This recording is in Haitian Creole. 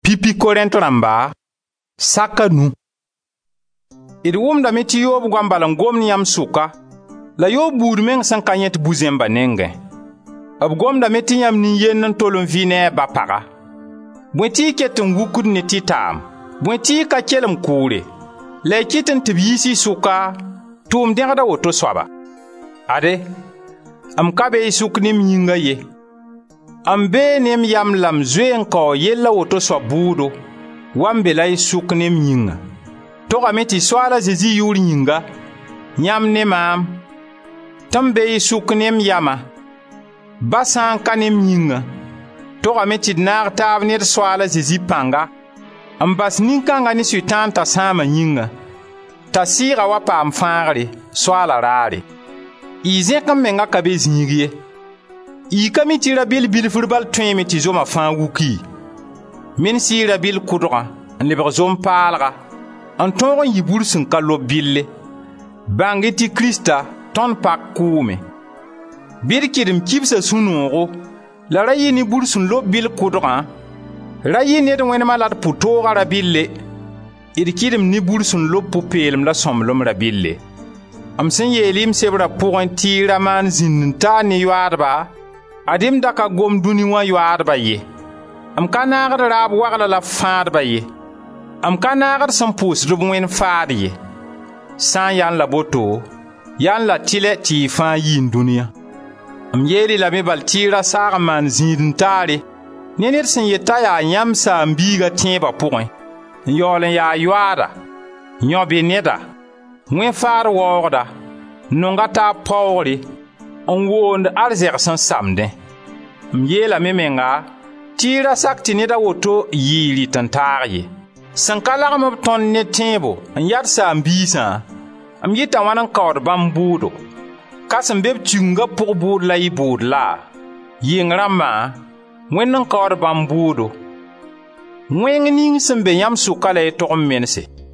Pipi Korento ramba sakanu. Idi wumdame ti Yob gwambala ngomni yam suka la Yob buud meng san kanyet buzemba nenge. Ab gomdame ti yam ni yen nan tolon vine ba paga. Bwenti ketun wukud ne ti tam. Bwenti ka kelem kure. La kiten tibisi suka tum dengda woto swaba. Ade am kabe sukni mnyinga ye. Am be nem yam lam zuen ko yella woto swabudo. Wambe la sukni mnyinga. Toga meti swala zezi yuri nyinga. Nyam ne mam. Tambe sukni yama. Basan kanem nyinga. Toga meti nar tav nir swala zezi panga. Am bas ninkanga ni sutanta sama nyinga. Tasira wapa amfangre swala rare. Izekam menga kabe zingiye. Ikami tira bil furbal twemi ti zoma fan wuki. Min sira bil kudra lebr zom palga. Anton yibul sun kalo bille. Bangeti Krista ton pak kume. Birkirim kibsa sunuro. La rayi ni bul sun lo bil kudra. Rayi ne don wenema lat puto gara bille. Irkirim ni bul sun lo pupelm la somlom rabille. Am sen yelim sebra pour tira man zinta ni yuarba. Adim daka gom duni wa yuarba ye. Am kanagar rab wagla la faadba ye. Am kanagar sampus rubwen faad ye. San yan la boto. Yan la tile ti fan yin dunia. Am yeli la mebal tira sar man zintare. Nenir sen yeta ya nyam sa mbiga tieba point. Yolen ya yuara. Nyobe neda. Mwen faar woogda, nonga ta pauri, on woond arzer san samde. Myela memenga, tira sakti neda woto yili tantarye. Sankalar mob ton ne tembo, an yad sa ambisa, am yita wanan kawd bambudo. Kasan beb tunga pour boud la yi boud la. Ying rama, mwen nan kawd bambudo. Mwen ning sembe yam sukala e tokom mense.